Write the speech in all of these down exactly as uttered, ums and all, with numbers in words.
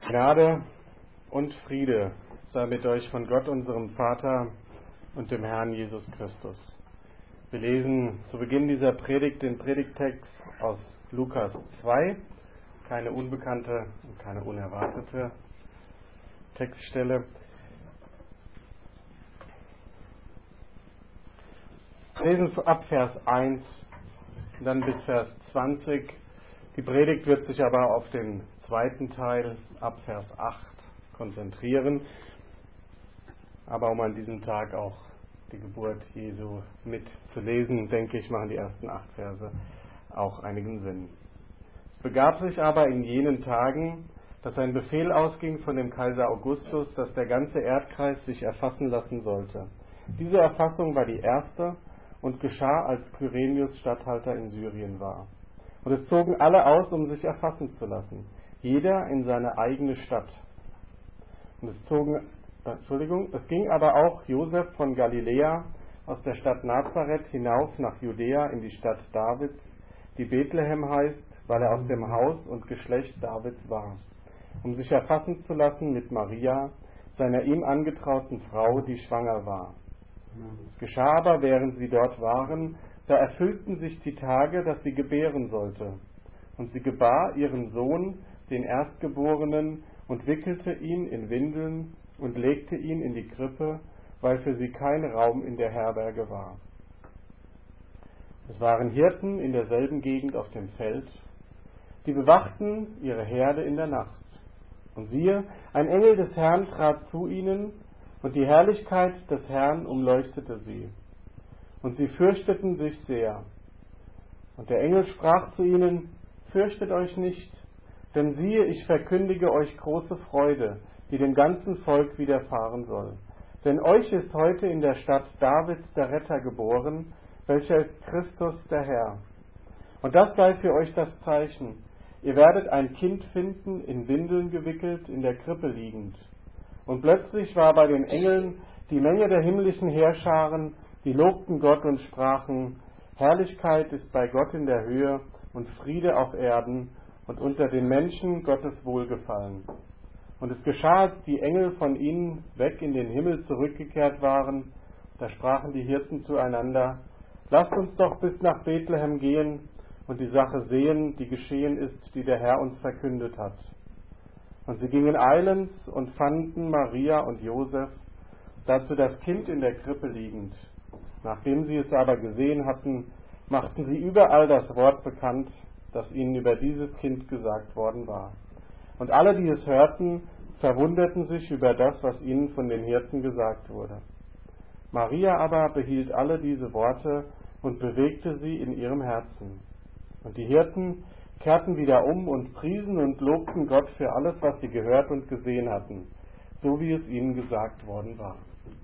Gnade und Friede sei mit euch von Gott, unserem Vater und dem Herrn Jesus Christus. Wir lesen zu Beginn dieser Predigt den Predigttext aus Lukas zwei, keine unbekannte und keine unerwartete Textstelle. Wir lesen ab Vers eins, dann bis Vers zwanzig. Die Predigt wird sich aber auf den zweiten Teil ab Vers acht konzentrieren. Aber um an diesem Tag auch die Geburt Jesu mitzulesen, denke ich, machen die ersten acht Verse auch einigen Sinn. Es begab sich aber in jenen Tagen, dass ein Befehl ausging von dem Kaiser Augustus, dass der ganze Erdkreis sich erfassen lassen sollte. Diese Erfassung war die erste und geschah, als Kyrenius Statthalter in Syrien war. Und es zogen alle aus, um sich erfassen zu lassen, jeder in seine eigene Stadt. Und es zogen, äh, Entschuldigung, es ging aber auch Josef von Galiläa aus der Stadt Nazareth hinauf nach Judäa in die Stadt Davids, die Bethlehem heißt, weil er aus dem Haus und Geschlecht Davids war, um sich erfassen zu lassen mit Maria, seiner ihm angetrauten Frau, die schwanger war. Es geschah aber, während sie dort waren, da erfüllten sich die Tage, dass sie gebären sollte. Und sie gebar ihren Sohn, den Erstgeborenen, und wickelte ihn in Windeln und legte ihn in die Krippe, weil für sie kein Raum in der Herberge war. Es waren Hirten in derselben Gegend auf dem Feld, die bewachten ihre Herde in der Nacht. Und siehe, ein Engel des Herrn trat zu ihnen, und die Herrlichkeit des Herrn umleuchtete sie. Und sie fürchteten sich sehr. Und der Engel sprach zu ihnen: Fürchtet euch nicht, denn siehe, ich verkündige euch große Freude, die dem ganzen Volk widerfahren soll. Denn euch ist heute in der Stadt Davids der Retter geboren, welcher ist Christus der Herr. Und das sei für euch das Zeichen: Ihr werdet ein Kind finden, in Windeln gewickelt, in der Krippe liegend. Und plötzlich war bei den Engeln die Menge der himmlischen Heerscharen, die lobten Gott und sprachen: Herrlichkeit ist bei Gott in der Höhe und Friede auf Erden und unter den Menschen Gottes Wohlgefallen. Und es geschah, als die Engel von ihnen weg in den Himmel zurückgekehrt waren, da sprachen die Hirten zueinander: Lasst uns doch bis nach Bethlehem gehen und die Sache sehen, die geschehen ist, die der Herr uns verkündet hat. Und sie gingen eilends und fanden Maria und Josef, dazu das Kind in der Krippe liegend. Nachdem sie es aber gesehen hatten, machten sie überall das Wort bekannt, das ihnen über dieses Kind gesagt worden war. Und alle, die es hörten, verwunderten sich über das, was ihnen von den Hirten gesagt wurde. Maria aber behielt alle diese Worte und bewegte sie in ihrem Herzen. Und die Hirten kehrten wieder um und priesen und lobten Gott für alles, was sie gehört und gesehen hatten, so wie es ihnen gesagt worden war.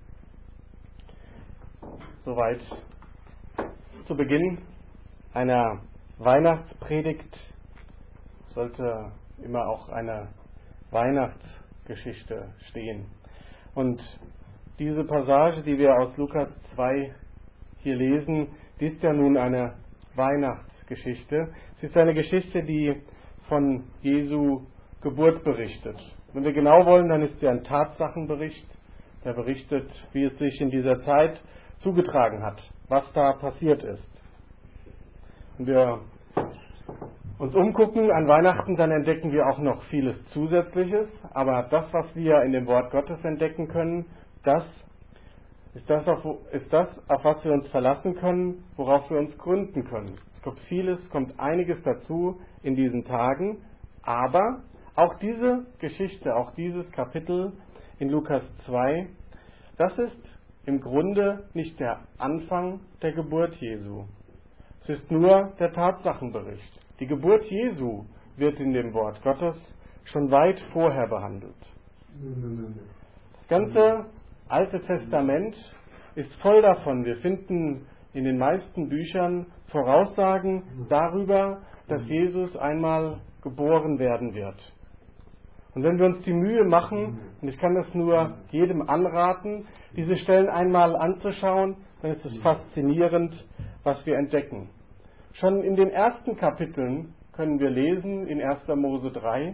Soweit zu Beginn einer Weihnachtspredigt. Sollte immer auch eine Weihnachtsgeschichte stehen. Und diese Passage, die wir aus Lukas zwei hier lesen, die ist ja nun eine Weihnachtsgeschichte. Es ist eine Geschichte, die von Jesu Geburt berichtet. Wenn wir genau wollen, dann ist sie ein Tatsachenbericht, der berichtet, wie es sich in dieser Zeit zugetragen hat, was da passiert ist. Wenn wir uns umgucken an Weihnachten, dann entdecken wir auch noch vieles Zusätzliches, aber das, was wir in dem Wort Gottes entdecken können, das ist das, auf, ist das, auf was wir uns verlassen können, worauf wir uns gründen können. Es kommt vieles, kommt einiges dazu in diesen Tagen, aber auch diese Geschichte, auch dieses Kapitel in Lukas zwei, das ist im Grunde nicht der Anfang der Geburt Jesu. Es ist nur der Tatsachenbericht. Die Geburt Jesu wird in dem Wort Gottes schon weit vorher behandelt. Das ganze Alte Testament ist voll davon. Wir finden in den meisten Büchern Voraussagen darüber, dass Jesus einmal geboren werden wird. Und wenn wir uns die Mühe machen, und ich kann das nur jedem anraten, diese Stellen einmal anzuschauen, dann ist es faszinierend, was wir entdecken. Schon in den ersten Kapiteln können wir lesen, in erster Mose drei,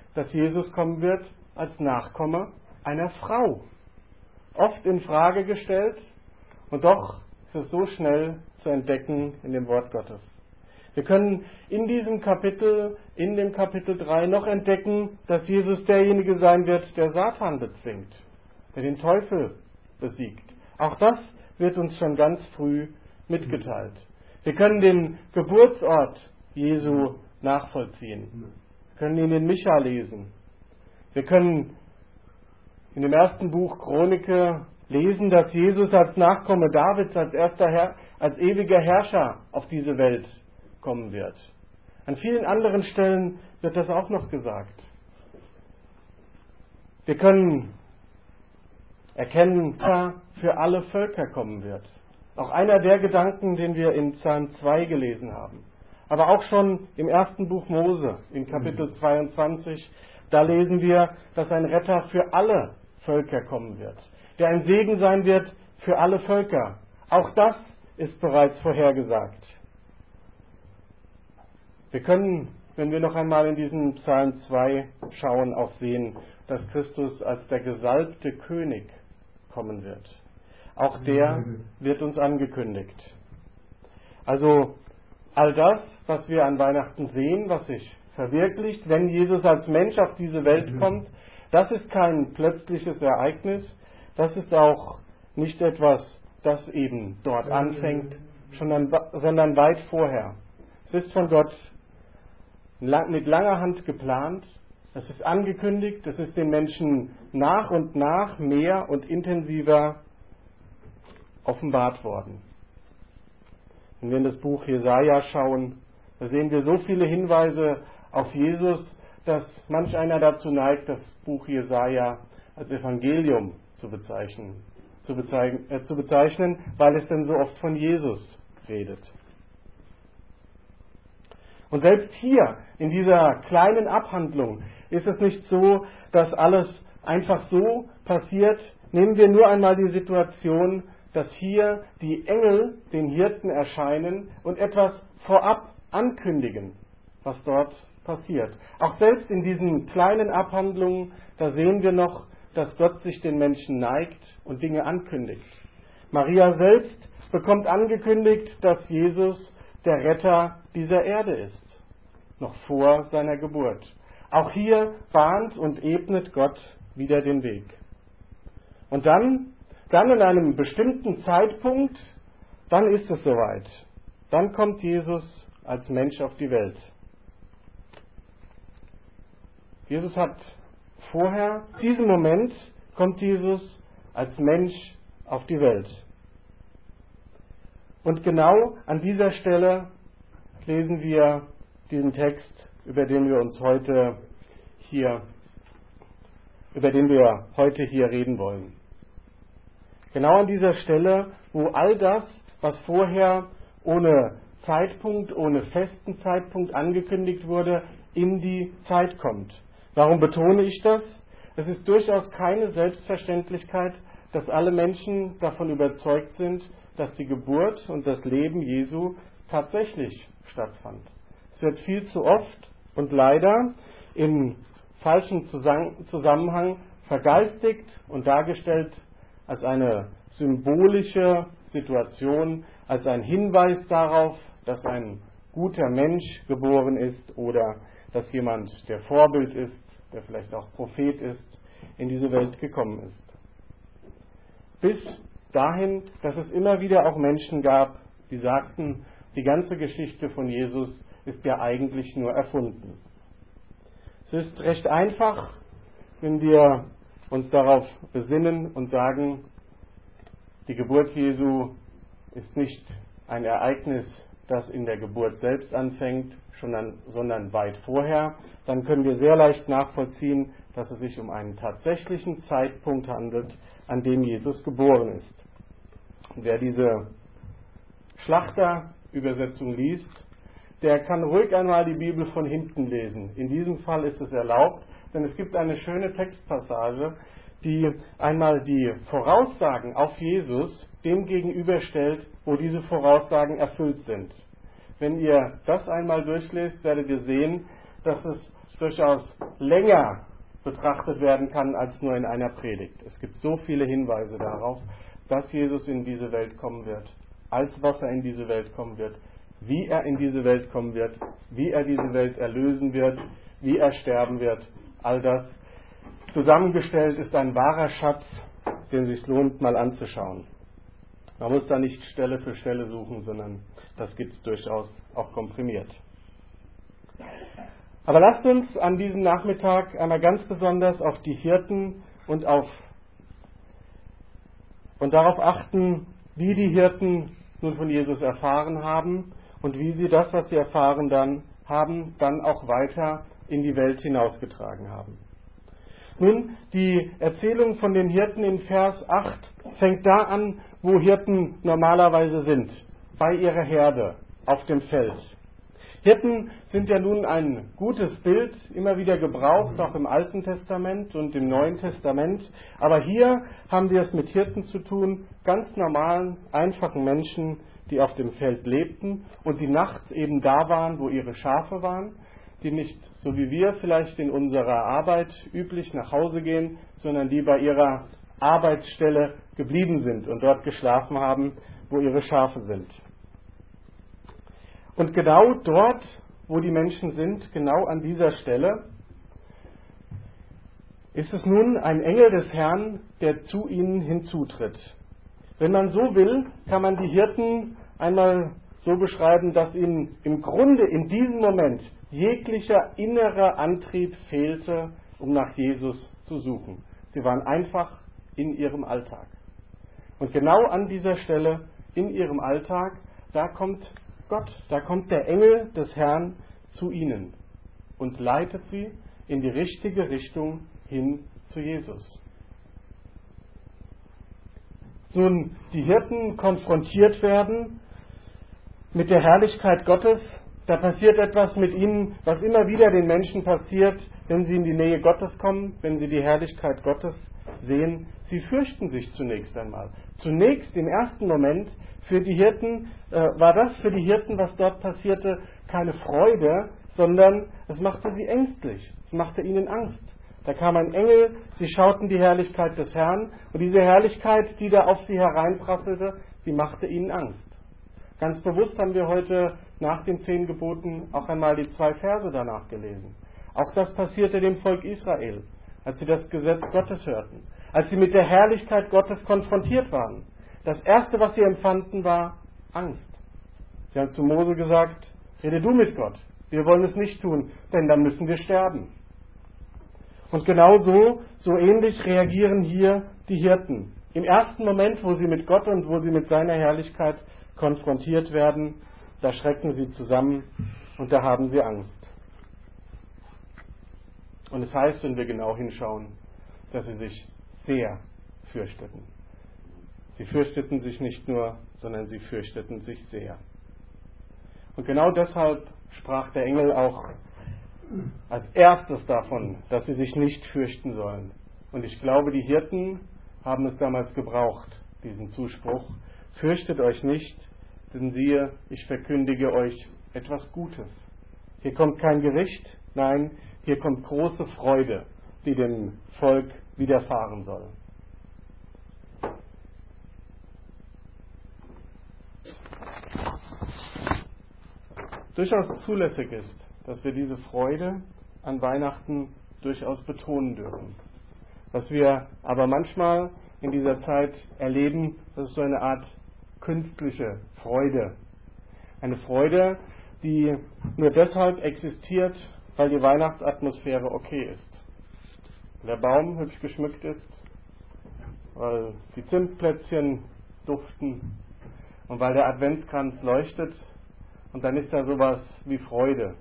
dass Jesus kommen wird als Nachkomme einer Frau. Oft in Frage gestellt und doch ist es so schnell zu entdecken in dem Wort Gottes. Wir können in diesem Kapitel, in dem Kapitel drei noch entdecken, dass Jesus derjenige sein wird, der Satan bezwingt, der den Teufel besiegt. Auch das wird uns schon ganz früh mitgeteilt. Wir können den Geburtsort Jesu nachvollziehen. Wir können ihn in Micha lesen. Wir können in dem ersten Buch Chronike lesen, dass Jesus als Nachkomme Davids, als erster Herr, als ewiger Herrscher auf diese Welt kommen wird. An vielen anderen Stellen wird das auch noch gesagt. Wir können erkennen, dass er für alle Völker kommen wird. Auch einer der Gedanken, den wir in Psalm zwei gelesen haben. Aber auch schon im ersten Buch Mose, in Kapitel zweiundzwanzig, da lesen wir, dass ein Retter für alle Völker kommen wird, der ein Segen sein wird für alle Völker. Auch das ist bereits vorhergesagt. Wir können, wenn wir noch einmal in diesen Psalm zwei schauen, auch sehen, dass Christus als der gesalbte König kommen wird. Auch der wird uns angekündigt. Also all das, was wir an Weihnachten sehen, was sich verwirklicht, wenn Jesus als Mensch auf diese Welt kommt, das ist kein plötzliches Ereignis, das ist auch nicht etwas, das eben dort anfängt, sondern weit vorher. Es ist von Gott mit langer Hand geplant, es ist angekündigt, es ist den Menschen nach und nach mehr und intensiver offenbart worden. Wenn wir in das Buch Jesaja schauen, da sehen wir so viele Hinweise auf Jesus, dass manch einer dazu neigt, das Buch Jesaja als Evangelium zu bezeichnen, zu bezeichnen, äh, zu bezeichnen, weil es denn so oft von Jesus redet. Und selbst hier, in dieser kleinen Abhandlung, ist es nicht so, dass alles einfach so passiert. Nehmen wir nur einmal die Situation, dass hier die Engel den Hirten erscheinen und etwas vorab ankündigen, was dort passiert. Auch selbst in diesen kleinen Abhandlungen, da sehen wir noch, dass Gott sich den Menschen neigt und Dinge ankündigt. Maria selbst bekommt angekündigt, dass Jesus der Retter dieser Erde ist, noch vor seiner Geburt. Auch hier bahnt und ebnet Gott wieder den Weg. Und dann, dann in einem bestimmten Zeitpunkt, dann ist es soweit. Dann kommt Jesus als Mensch auf die Welt. Jesus hat vorher, in diesem Moment kommt Jesus als Mensch auf die Welt. Und genau an dieser Stelle lesen wir diesen Text, über den wir uns heute hier, über den wir heute hier reden wollen. Genau an dieser Stelle, wo all das, was vorher ohne Zeitpunkt, ohne festen Zeitpunkt angekündigt wurde, in die Zeit kommt. Warum betone ich das? Es ist durchaus keine Selbstverständlichkeit, dass alle Menschen davon überzeugt sind, dass die Geburt und das Leben Jesu tatsächlich stattfand. Es wird viel zu oft und leider im falschen Zusammenhang vergeistigt und dargestellt als eine symbolische Situation, als ein Hinweis darauf, dass ein guter Mensch geboren ist oder dass jemand, der Vorbild ist, der vielleicht auch Prophet ist, in diese Welt gekommen ist. Bis dahin, dass es immer wieder auch Menschen gab, die sagten, die ganze Geschichte von Jesus ist ja eigentlich nur erfunden. Es ist recht einfach, wenn wir uns darauf besinnen und sagen, die Geburt Jesu ist nicht ein Ereignis, das in der Geburt selbst anfängt, sondern weit vorher, dann können wir sehr leicht nachvollziehen, dass es sich um einen tatsächlichen Zeitpunkt handelt, an dem Jesus geboren ist. Und wer diese Schlachterübersetzung liest, der kann ruhig einmal die Bibel von hinten lesen. In diesem Fall ist es erlaubt, denn es gibt eine schöne Textpassage, die einmal die Voraussagen auf Jesus dem gegenüberstellt, wo diese Voraussagen erfüllt sind. Wenn ihr das einmal durchlest, werdet ihr sehen, dass es durchaus länger betrachtet werden kann als nur in einer Predigt. Es gibt so viele Hinweise darauf, dass Jesus in diese Welt kommen wird, als was er in diese Welt kommen wird, wie er in diese Welt kommen wird, wie er diese Welt erlösen wird, wie er sterben wird. All das zusammengestellt ist ein wahrer Schatz, den es sich lohnt, mal anzuschauen. Man muss da nicht Stelle für Stelle suchen, sondern das gibt es durchaus auch komprimiert. Aber lasst uns an diesem Nachmittag einmal ganz besonders auf die Hirten und auf und darauf achten, wie die Hirten nun von Jesus erfahren haben und wie sie das, was sie erfahren dann haben, dann auch weiter in die Welt hinausgetragen haben. Nun, die Erzählung von den Hirten in Vers acht fängt da an, wo Hirten normalerweise sind, bei ihrer Herde auf dem Feld. Hirten sind ja nun ein gutes Bild, immer wieder gebraucht, auch im Alten Testament und im Neuen Testament. Aber hier haben wir es mit Hirten zu tun, ganz normalen, einfachen Menschen, die auf dem Feld lebten und die nachts eben da waren, wo ihre Schafe waren, die nicht, so wie wir vielleicht in unserer Arbeit üblich nach Hause gehen, sondern die bei ihrer Arbeitsstelle geblieben sind und dort geschlafen haben, wo ihre Schafe sind. Und genau dort, wo die Menschen sind, genau an dieser Stelle, ist es nun ein Engel des Herrn, der zu ihnen hinzutritt. Wenn man so will, kann man die Hirten einmal so beschreiben, dass ihnen im Grunde in diesem Moment jeglicher innerer Antrieb fehlte, um nach Jesus zu suchen. Sie waren einfach in ihrem Alltag. Und genau an dieser Stelle, in ihrem Alltag, da kommt Gott, da kommt der Engel des Herrn zu ihnen und leitet sie in die richtige Richtung hin zu Jesus. Nun, die Hirten konfrontiert werden mit der Herrlichkeit Gottes, da passiert etwas mit ihnen, was immer wieder den Menschen passiert, wenn sie in die Nähe Gottes kommen, wenn sie die Herrlichkeit Gottes sehen. Sie fürchten sich zunächst einmal. Zunächst im ersten Moment für die Hirten äh, war das für die Hirten, was dort passierte, keine Freude, sondern es machte sie ängstlich. Es machte ihnen Angst. Da kam ein Engel, sie schauten die Herrlichkeit des Herrn und diese Herrlichkeit, die da auf sie hereinprasselte, sie machte ihnen Angst. Ganz bewusst haben wir heute nach den zehn Geboten auch einmal die zwei Verse danach gelesen. Auch das passierte dem Volk Israel, als sie das Gesetz Gottes hörten, als sie mit der Herrlichkeit Gottes konfrontiert waren. Das Erste, was sie empfanden, war Angst. Sie haben zu Mose gesagt, rede du mit Gott, wir wollen es nicht tun, denn dann müssen wir sterben. Und genau so, so ähnlich reagieren hier die Hirten. Im ersten Moment, wo sie mit Gott und wo sie mit seiner Herrlichkeit konfrontiert werden, da schrecken sie zusammen und da haben sie Angst. Und es heißt, wenn wir genau hinschauen, dass sie sich sehr fürchteten. Sie fürchteten sich nicht nur, sondern sie fürchteten sich sehr. Und genau deshalb sprach der Engel auch als erstes davon, dass sie sich nicht fürchten sollen. Und ich glaube, die Hirten haben es damals gebraucht, diesen Zuspruch. Fürchtet euch nicht, denn siehe, ich verkündige euch etwas Gutes. Hier kommt kein Gericht, nein, hier kommt große Freude, die dem Volk widerfahren soll. Durchaus zulässig ist, dass wir diese Freude an Weihnachten durchaus betonen dürfen. Was wir aber manchmal in dieser Zeit erleben, das ist so eine Art künstliche Freude. Eine Freude, die nur deshalb existiert, weil die Weihnachtsatmosphäre okay ist. Weil der Baum hübsch geschmückt ist, weil die Zimtplätzchen duften und weil der Adventskranz leuchtet. Und dann ist da sowas wie Freude.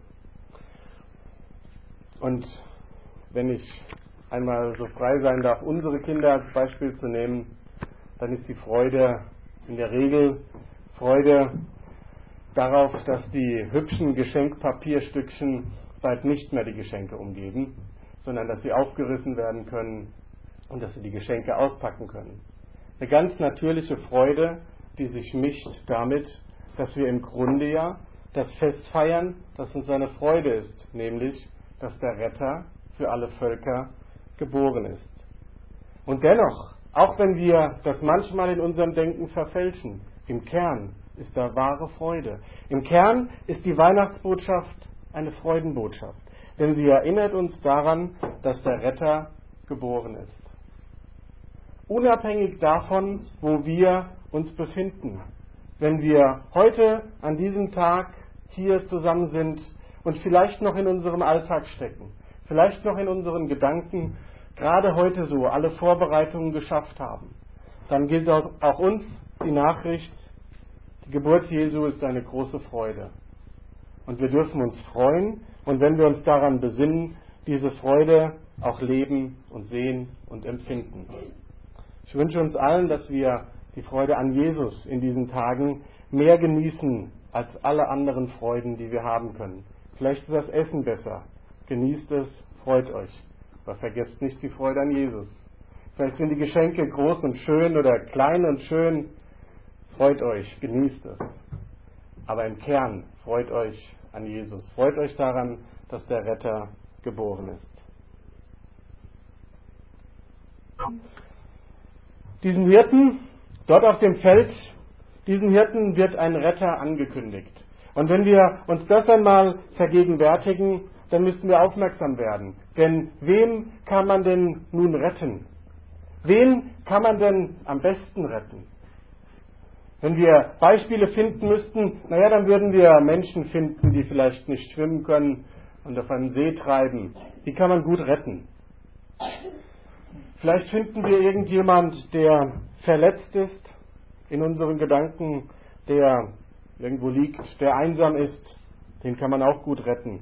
Und wenn ich einmal so frei sein darf, unsere Kinder als Beispiel zu nehmen, dann ist die Freude in der Regel Freude darauf, dass die hübschen Geschenkpapierstückchen bald nicht mehr die Geschenke umgeben, sondern dass sie aufgerissen werden können und dass sie die Geschenke auspacken können. Eine ganz natürliche Freude, die sich mischt damit, dass wir im Grunde ja das Fest feiern, das uns eine Freude ist, nämlich dass der Retter für alle Völker geboren ist. Und dennoch, auch wenn wir das manchmal in unserem Denken verfälschen, im Kern ist da wahre Freude. Im Kern ist die Weihnachtsbotschaft eine Freudenbotschaft, denn sie erinnert uns daran, dass der Retter geboren ist. Unabhängig davon, wo wir uns befinden. Wenn wir heute an diesem Tag hier zusammen sind und vielleicht noch in unserem Alltag stecken, vielleicht noch in unseren Gedanken gerade heute so alle Vorbereitungen geschafft haben, dann gilt auch uns die Nachricht, die Geburt Jesu ist eine große Freude. Und wir dürfen uns freuen und wenn wir uns daran besinnen, diese Freude auch leben und sehen und empfinden. Ich wünsche uns allen, dass wir die Freude an Jesus in diesen Tagen mehr genießen als alle anderen Freuden, die wir haben können. Vielleicht ist das Essen besser. Genießt es, freut euch. Aber vergesst nicht die Freude an Jesus. Vielleicht sind die Geschenke groß und schön oder klein und schön. Freut euch, genießt es. Aber im Kern freut euch an Jesus. Freut euch daran, dass der Retter geboren ist. Diesen Hirten, dort auf dem Feld, diesen Hirten wird ein Retter angekündigt. Und wenn wir uns das einmal vergegenwärtigen, dann müssen wir aufmerksam werden. Denn wem kann man denn nun retten? Wen kann man denn am besten retten? Wenn wir Beispiele finden müssten, naja, dann würden wir Menschen finden, die vielleicht nicht schwimmen können und auf einen See treiben. Die kann man gut retten. Vielleicht finden wir irgendjemand, der verletzt ist in unseren Gedanken, der irgendwo liegt, der einsam ist. Den kann man auch gut retten.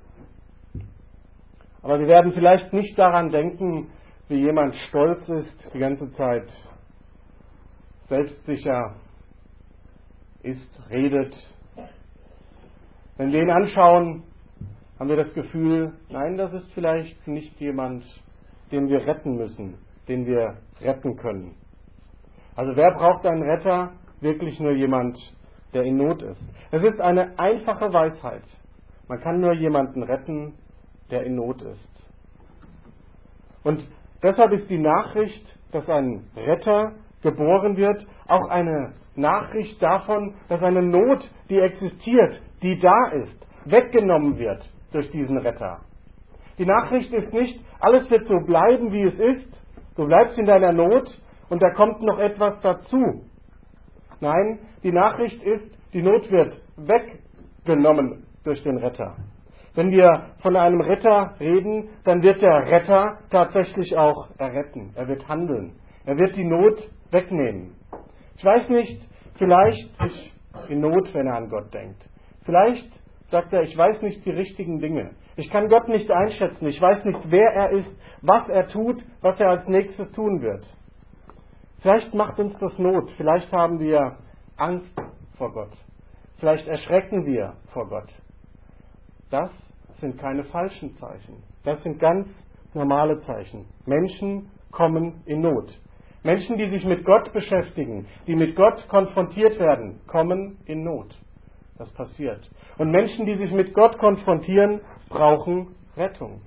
Aber wir werden vielleicht nicht daran denken, wie jemand stolz ist, die ganze Zeit selbstsicher ist, redet. Wenn wir ihn anschauen, haben wir das Gefühl, nein, das ist vielleicht nicht jemand, den wir retten müssen, den wir retten können. Also wer braucht einen Retter? Wirklich nur jemand, der in Not ist. Es ist eine einfache Weisheit. Man kann nur jemanden retten, der in Not ist. Und deshalb ist die Nachricht, dass ein Retter geboren wird, auch eine Nachricht davon, dass eine Not, die existiert, die da ist, weggenommen wird durch diesen Retter. Die Nachricht ist nicht, alles wird so bleiben, wie es ist, du bleibst in deiner Not und da kommt noch etwas dazu. Nein, die Nachricht ist, die Not wird weggenommen durch den Retter. Wenn wir von einem Retter reden, dann wird der Retter tatsächlich auch erretten. Er wird handeln. Er wird die Not wegnehmen. Ich weiß nicht, vielleicht ist in Not, wenn er an Gott denkt. Vielleicht sagt er, ich weiß nicht die richtigen Dinge. Ich kann Gott nicht einschätzen. Ich weiß nicht, wer er ist, was er tut, was er als nächstes tun wird. Vielleicht macht uns das Not. Vielleicht haben wir Angst vor Gott. Vielleicht erschrecken wir vor Gott. Das sind keine falschen Zeichen. Das sind ganz normale Zeichen. Menschen kommen in Not. Menschen, die sich mit Gott beschäftigen, die mit Gott konfrontiert werden, kommen in Not. Das passiert. Und Menschen, die sich mit Gott konfrontieren, brauchen Rettung.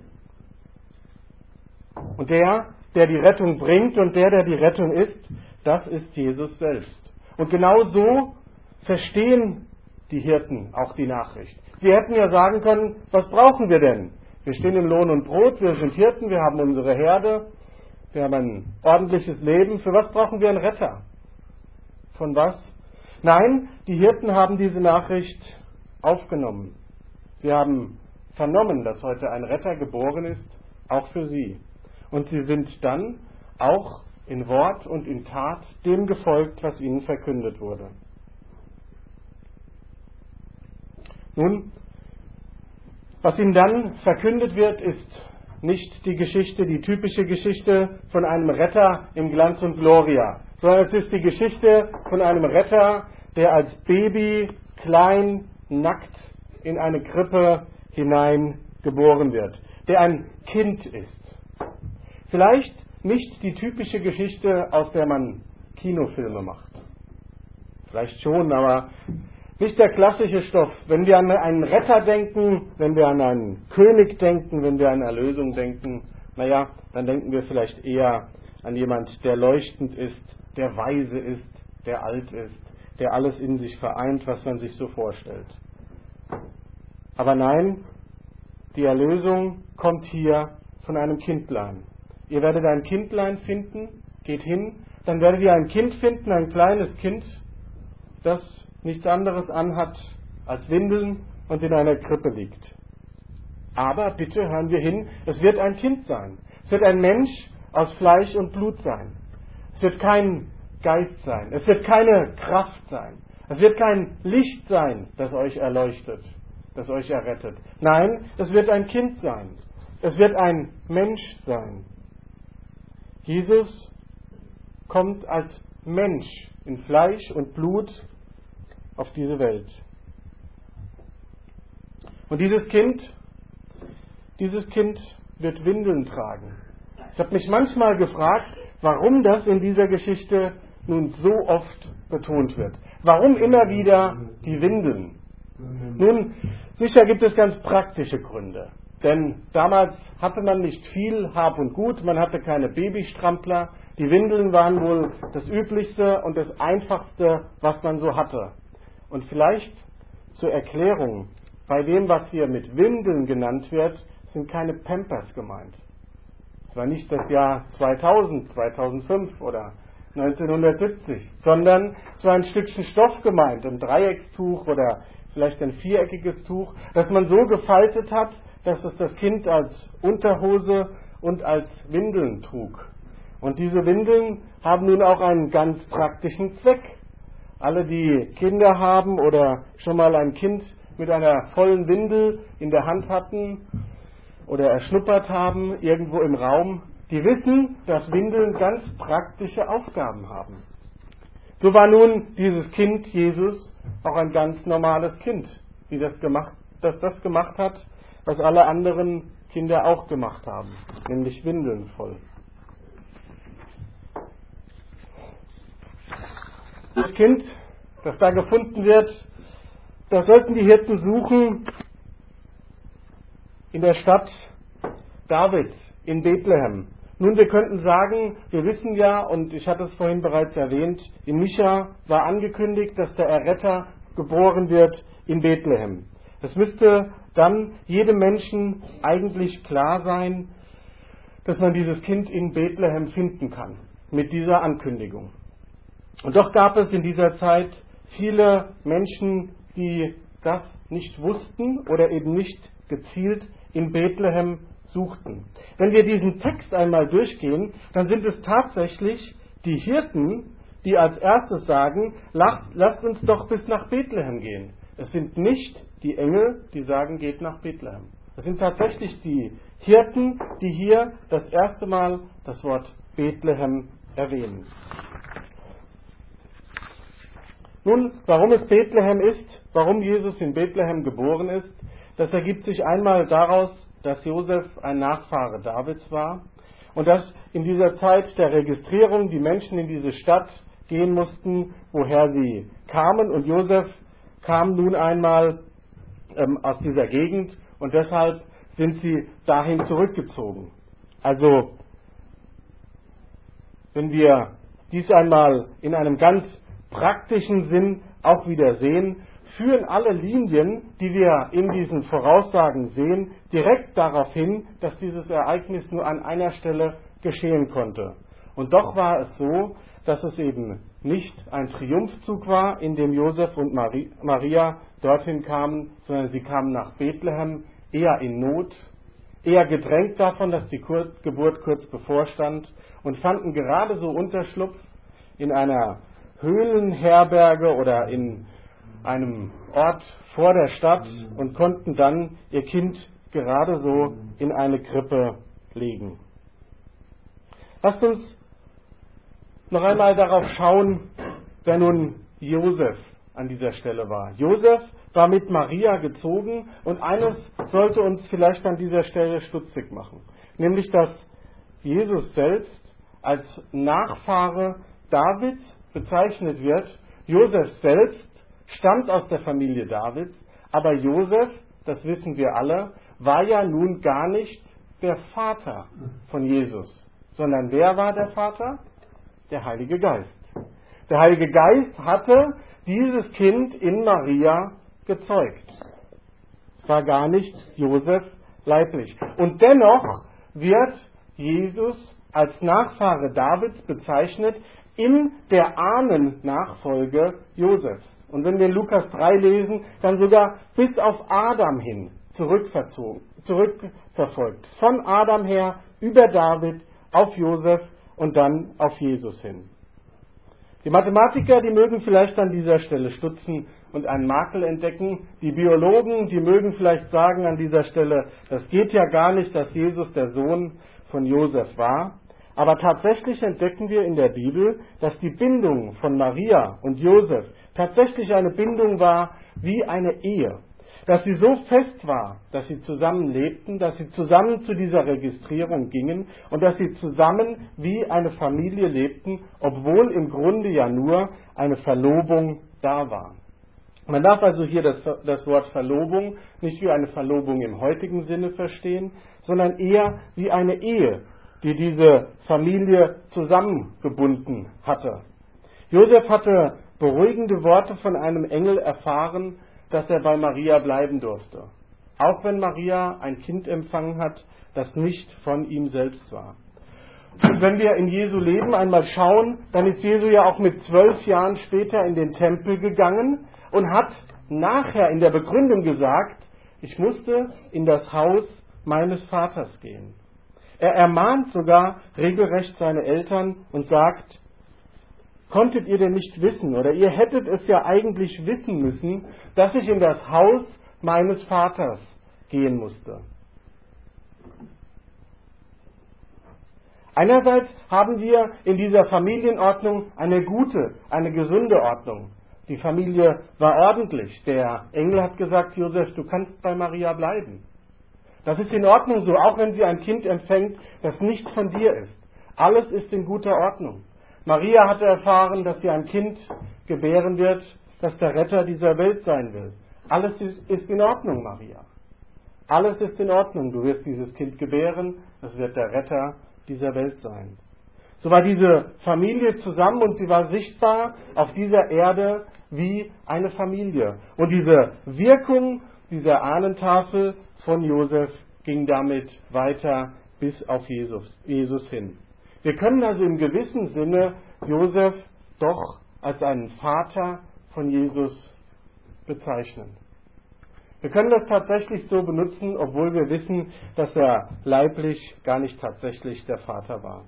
Und der, der die Rettung bringt und der, der die Rettung ist, das ist Jesus selbst. Und genau so verstehen die Hirten auch die Nachricht. Sie hätten ja sagen können, was brauchen wir denn? Wir stehen im Lohn und Brot, wir sind Hirten, wir haben unsere Herde, wir haben ein ordentliches Leben. Für was brauchen wir einen Retter? Von was? Nein, die Hirten haben diese Nachricht aufgenommen. Sie haben vernommen, dass heute ein Retter geboren ist, auch für sie. Und sie sind dann auch in Wort und in Tat dem gefolgt, was ihnen verkündet wurde. Nun, was ihnen dann verkündet wird, ist nicht die Geschichte, die typische Geschichte von einem Retter im Glanz und Gloria, sondern es ist die Geschichte von einem Retter, der als Baby, klein, nackt in eine Krippe hinein geboren wird, der ein Kind ist. Vielleicht nicht die typische Geschichte, aus der man Kinofilme macht. Vielleicht schon, aber Nicht der klassische Stoff. Wenn wir an einen Retter denken, wenn wir an einen König denken, wenn wir an Erlösung denken, naja, dann denken wir vielleicht eher an jemand, der leuchtend ist, der weise ist, der alt ist, der alles in sich vereint, was man sich so vorstellt. Aber nein, die Erlösung kommt hier von einem Kindlein. Ihr werdet ein Kindlein finden, geht hin, dann werdet ihr ein Kind finden, ein kleines Kind, das nichts anderes anhat als Windeln und in einer Krippe liegt. Aber bitte hören wir hin, es wird ein Kind sein. Es wird ein Mensch aus Fleisch und Blut sein. Es wird kein Geist sein. Es wird keine Kraft sein. Es wird kein Licht sein, das euch erleuchtet, das euch errettet. Nein, es wird ein Kind sein. Es wird ein Mensch sein. Jesus kommt als Mensch in Fleisch und Blut auf diese Welt. Und dieses Kind, dieses Kind wird Windeln tragen. Ich habe mich manchmal gefragt, warum das in dieser Geschichte nun so oft betont wird. Warum immer wieder die Windeln? Nun, sicher gibt es ganz praktische Gründe. Denn damals hatte man nicht viel Hab und Gut, man hatte keine Babystrampler. Die Windeln waren wohl das Üblichste und das Einfachste, was man so hatte. Und vielleicht zur Erklärung, bei dem, was hier mit Windeln genannt wird, sind keine Pampers gemeint. Es war nicht das Jahr zweitausend, zweitausendfünf oder neunzehnhundertsiebzig, sondern es war ein Stückchen Stoff gemeint, ein Dreieckstuch oder vielleicht ein viereckiges Tuch, das man so gefaltet hat, dass es das Kind als Unterhose und als Windeln trug. Und diese Windeln haben nun auch einen ganz praktischen Zweck. Alle, die Kinder haben oder schon mal ein Kind mit einer vollen Windel in der Hand hatten oder erschnuppert haben irgendwo im Raum, die wissen, dass Windeln ganz praktische Aufgaben haben. So war nun dieses Kind Jesus auch ein ganz normales Kind, wie das gemacht, das das gemacht hat, was alle anderen Kinder auch gemacht haben, nämlich Windeln voll. Das Kind, das da gefunden wird, das sollten die Hirten suchen in der Stadt Davids, in Bethlehem. Nun, wir könnten sagen, wir wissen ja, und ich hatte es vorhin bereits erwähnt, in Micha war angekündigt, dass der Erretter geboren wird in Bethlehem. Es müsste dann jedem Menschen eigentlich klar sein, dass man dieses Kind in Bethlehem finden kann, mit dieser Ankündigung. Und doch gab es in dieser Zeit viele Menschen, die das nicht wussten oder eben nicht gezielt in Bethlehem suchten. Wenn wir diesen Text einmal durchgehen, dann sind es tatsächlich die Hirten, die als erstes sagen, lasst, lasst uns doch bis nach Bethlehem gehen. Es sind nicht die Engel, die sagen, geht nach Bethlehem. Es sind tatsächlich die Hirten, die hier das erste Mal das Wort Bethlehem erwähnen. Nun, warum es Bethlehem ist, warum Jesus in Bethlehem geboren ist, das ergibt sich einmal daraus, dass Josef ein Nachfahre Davids war und dass in dieser Zeit der Registrierung die Menschen in diese Stadt gehen mussten, woher sie kamen. Und Josef kam nun einmal ähm, aus dieser Gegend und deshalb sind sie dahin zurückgezogen. Also, wenn wir dies einmal in einem ganz praktischen Sinn auch wieder sehen, führen alle Linien, die wir in diesen Voraussagen sehen, direkt darauf hin, dass dieses Ereignis nur an einer Stelle geschehen konnte. Und doch war es so, dass es eben nicht ein Triumphzug war, in dem Josef und Maria dorthin kamen, sondern sie kamen nach Bethlehem eher in Not, eher gedrängt davon, dass die Geburt kurz bevorstand und fanden gerade so Unterschlupf in einer Höhlenherberge oder in einem Ort vor der Stadt und konnten dann ihr Kind gerade so in eine Krippe legen. Lasst uns noch einmal darauf schauen, wer nun Josef an dieser Stelle war. Josef war mit Maria gezogen und eines sollte uns vielleicht an dieser Stelle stutzig machen, nämlich dass Jesus selbst als Nachfahre Davids bezeichnet wird. Josef selbst stammt aus der Familie Davids, aber Josef, das wissen wir alle, war ja nun gar nicht der Vater von Jesus, sondern wer war der Vater? Der Heilige Geist. Der Heilige Geist hatte dieses Kind in Maria gezeugt. Es war gar nicht Josef leiblich. Und dennoch wird Jesus als Nachfahre Davids bezeichnet in der Ahnennachfolge Josefs. Und wenn wir in Lukas drei lesen, dann sogar bis auf Adam hin zurückverzogen, zurückverfolgt. Von Adam her über David auf Josef und dann auf Jesus hin. Die Mathematiker, die mögen vielleicht an dieser Stelle stutzen und einen Makel entdecken. Die Biologen, die mögen vielleicht sagen an dieser Stelle, das geht ja gar nicht, dass Jesus der Sohn von Josef war. Aber tatsächlich entdecken wir in der Bibel, dass die Bindung von Maria und Josef tatsächlich eine Bindung war wie eine Ehe. Dass sie so fest war, dass sie zusammen lebten, dass sie zusammen zu dieser Registrierung gingen und dass sie zusammen wie eine Familie lebten, obwohl im Grunde ja nur eine Verlobung da war. Man darf also hier das, das Wort Verlobung nicht wie eine Verlobung im heutigen Sinne verstehen, sondern eher wie eine Ehe, die diese Familie zusammengebunden hatte. Josef hatte beruhigende Worte von einem Engel erfahren, dass er bei Maria bleiben durfte. Auch wenn Maria ein Kind empfangen hat, das nicht von ihm selbst war. Und wenn wir in Jesu Leben einmal schauen, dann ist Jesu ja auch mit zwölf Jahren später in den Tempel gegangen und hat nachher in der Begründung gesagt, ich musste in das Haus meines Vaters gehen. Er ermahnt sogar regelrecht seine Eltern und sagt, konntet ihr denn nicht wissen, oder ihr hättet es ja eigentlich wissen müssen, dass ich in das Haus meines Vaters gehen musste. Einerseits haben wir in dieser Familienordnung eine gute, eine gesunde Ordnung. Die Familie war ordentlich. Der Engel hat gesagt, Josef, du kannst bei Maria bleiben. Das ist in Ordnung so, auch wenn sie ein Kind empfängt, das nicht von dir ist. Alles ist in guter Ordnung. Maria hatte erfahren, dass sie ein Kind gebären wird, das der Retter dieser Welt sein will. Alles ist in Ordnung, Maria. Alles ist in Ordnung. Du wirst dieses Kind gebären, es wird der Retter dieser Welt sein. So war diese Familie zusammen und sie war sichtbar auf dieser Erde wie eine Familie. Und diese Wirkung dieser Ahnentafel von Josef ging damit weiter bis auf Jesus, Jesus hin. Wir können also im gewissen Sinne Josef doch als einen Vater von Jesus bezeichnen. Wir können das tatsächlich so benutzen, obwohl wir wissen, dass er leiblich gar nicht tatsächlich der Vater war.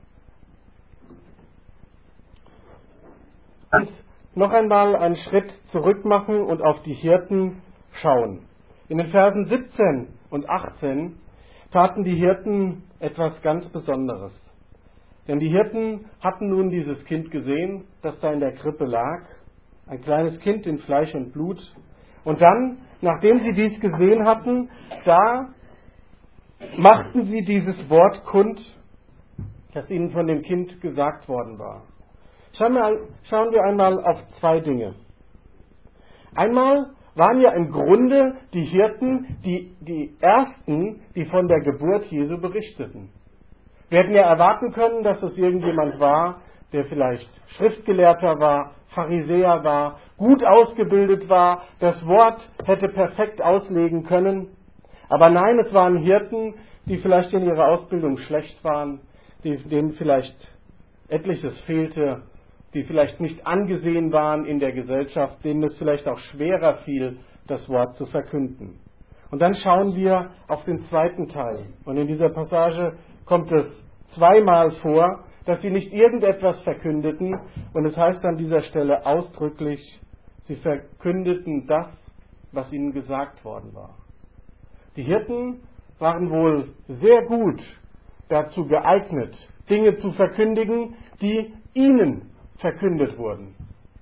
Und noch einmal einen Schritt zurück machen und auf die Hirten schauen. In den Versen siebzehn und achtzehn taten die Hirten etwas ganz Besonderes. Denn die Hirten hatten nun dieses Kind gesehen, das da in der Krippe lag, ein kleines Kind in Fleisch und Blut. Und dann, nachdem sie dies gesehen hatten, da machten sie dieses Wort kund, das ihnen von dem Kind gesagt worden war. Schauen wir, schauen wir einmal auf zwei Dinge. Einmal waren ja im Grunde die Hirten die, die Ersten, die von der Geburt Jesu berichteten. Wir hätten ja erwarten können, dass es irgendjemand war, der vielleicht Schriftgelehrter war, Pharisäer war, gut ausgebildet war, das Wort hätte perfekt auslegen können. Aber nein, es waren Hirten, die vielleicht in ihrer Ausbildung schlecht waren, die, denen vielleicht etliches fehlte, die vielleicht nicht angesehen waren in der Gesellschaft, denen es vielleicht auch schwerer fiel, das Wort zu verkünden. Und dann schauen wir auf den zweiten Teil. Und in dieser Passage kommt es zweimal vor, dass sie nicht irgendetwas verkündeten. Und es heißt an dieser Stelle ausdrücklich, sie verkündeten das, was ihnen gesagt worden war. Die Hirten waren wohl sehr gut dazu geeignet, Dinge zu verkündigen, die ihnen verkündet wurden.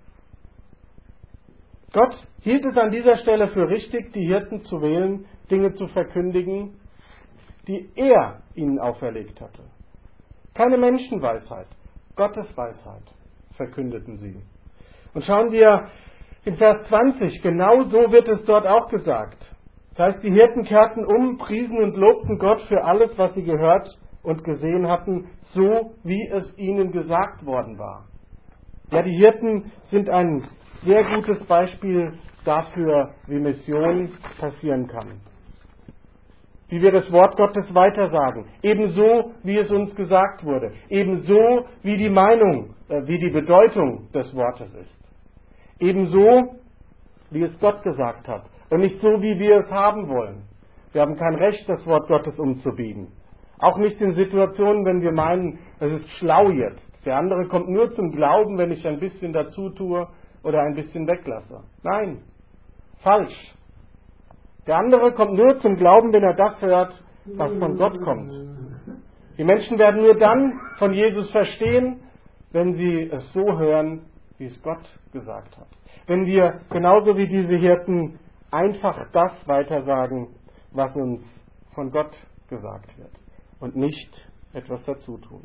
Gott hielt es an dieser Stelle für richtig, die Hirten zu wählen, Dinge zu verkündigen, die er ihnen auferlegt hatte. Keine Menschenweisheit, Gottes Weisheit verkündeten sie. Und schauen wir In Vers zwanzig, genau so wird es dort auch gesagt. Das heißt, die Hirten kehrten um, priesen und lobten Gott für alles, was sie gehört und gesehen hatten, so wie es ihnen gesagt worden war. Ja, die Hirten sind ein sehr gutes Beispiel dafür, wie Mission passieren kann. Wie wir das Wort Gottes weitersagen. Ebenso, wie es uns gesagt wurde. Ebenso, wie die Meinung, äh, wie die Bedeutung des Wortes ist. Ebenso, wie es Gott gesagt hat. Und nicht so, wie wir es haben wollen. Wir haben kein Recht, das Wort Gottes umzubiegen. Auch nicht in Situationen, wenn wir meinen, es ist schlau jetzt. Der andere kommt nur zum Glauben, wenn ich ein bisschen dazu tue oder ein bisschen weglasse. Nein, falsch. Der andere kommt nur zum Glauben, wenn er das hört, was von Gott kommt. Die Menschen werden nur dann von Jesus verstehen, wenn sie es so hören, wie es Gott gesagt hat. Wenn wir genauso wie diese Hirten einfach das weitersagen, was uns von Gott gesagt wird und nicht etwas dazu tun.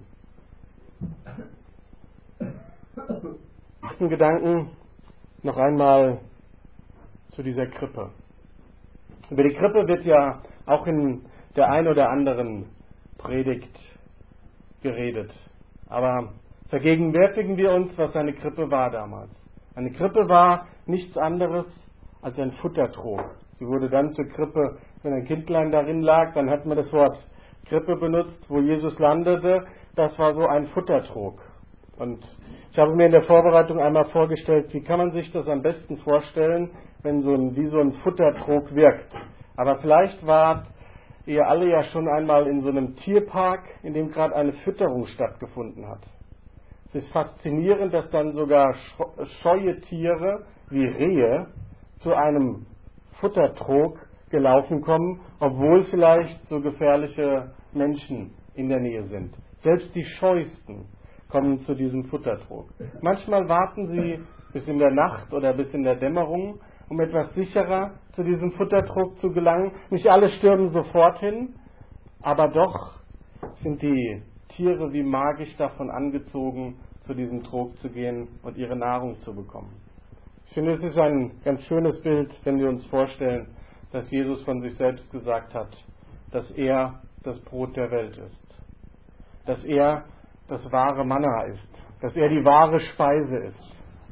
Ersten Gedanken noch einmal zu dieser Krippe. Über die Krippe wird ja auch in der ein oder anderen Predigt geredet. Aber vergegenwärtigen wir uns, was eine Krippe war damals. Eine Krippe war nichts anderes als ein Futtertrog. Sie wurde dann zur Krippe, wenn ein Kindlein darin lag, dann hat man das Wort Krippe benutzt, wo Jesus landete. Das war so ein Futtertrog. Und ich habe mir in der Vorbereitung einmal vorgestellt, wie kann man sich das am besten vorstellen, wenn so ein, wie so ein Futtertrog wirkt. Aber vielleicht wart ihr alle ja schon einmal in so einem Tierpark, in dem gerade eine Fütterung stattgefunden hat. Es ist faszinierend, dass dann sogar scheue Tiere wie Rehe zu einem Futtertrog gelaufen kommen, obwohl vielleicht so gefährliche Menschen in der Nähe sind. Selbst die Scheuesten kommen zu diesem Futtertrog. Manchmal warten sie bis in der Nacht oder bis in der Dämmerung, um etwas sicherer zu diesem Futtertrog zu gelangen. Nicht alle stürmen sofort hin, aber doch sind die Tiere wie magisch davon angezogen, zu diesem Trog zu gehen und ihre Nahrung zu bekommen. Ich finde, es ist ein ganz schönes Bild, wenn wir uns vorstellen, dass Jesus von sich selbst gesagt hat, dass er das Brot der Welt ist, dass er das wahre Manna ist, dass er die wahre Speise ist.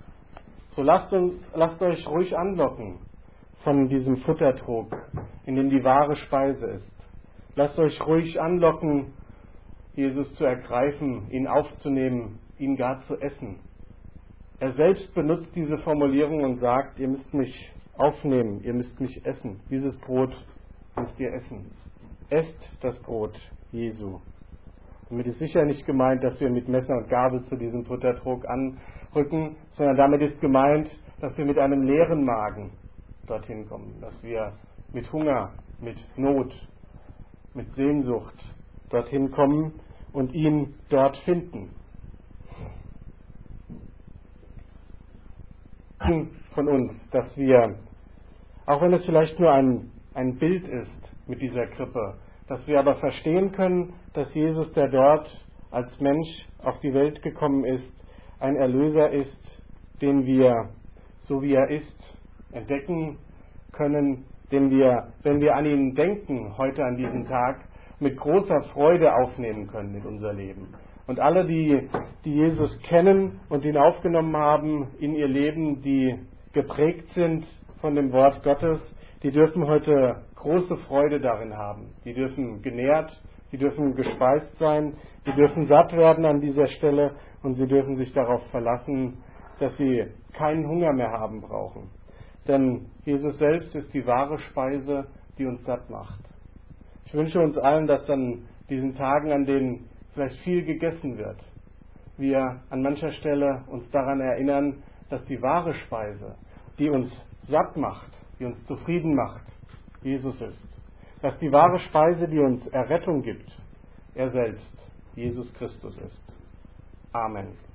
So lasst, uns, lasst euch ruhig anlocken von diesem Futtertrog, in dem die wahre Speise ist. Lasst euch ruhig anlocken, Jesus zu ergreifen, ihn aufzunehmen, ihn gar zu essen. Er selbst benutzt diese Formulierung und sagt, ihr müsst mich aufnehmen, ihr müsst mich essen. Dieses Brot müsst ihr essen. Esst das Brot Jesu. Damit ist sicher nicht gemeint, dass wir mit Messer und Gabel zu diesem Futtertrog anrücken, sondern damit ist gemeint, dass wir mit einem leeren Magen dorthin kommen, dass wir mit Hunger, mit Not, mit Sehnsucht dorthin kommen und ihn dort finden. Von uns, dass wir, auch wenn es vielleicht nur ein, ein Bild ist mit dieser Krippe, dass wir aber verstehen können, dass Jesus, der dort als Mensch auf die Welt gekommen ist, ein Erlöser ist, den wir, so wie er ist, entdecken können, den wir, wenn wir an ihn denken, heute an diesem Tag, mit großer Freude aufnehmen können in unser Leben. Und alle, die, die Jesus kennen und ihn aufgenommen haben in ihr Leben, die geprägt sind von dem Wort Gottes, die dürfen heute große Freude darin haben. Die dürfen genährt, die dürfen gespeist sein, die dürfen satt werden an dieser Stelle und sie dürfen sich darauf verlassen, dass sie keinen Hunger mehr haben brauchen. Denn Jesus selbst ist die wahre Speise, die uns satt macht. Ich wünsche uns allen, dass an diesen Tagen, an denen vielleicht viel gegessen wird, wir an mancher Stelle uns daran erinnern, dass die wahre Speise, die uns satt macht, die uns zufrieden macht, Jesus ist. Dass die wahre Speise, die uns Errettung gibt, er selbst, Jesus Christus ist. Amen.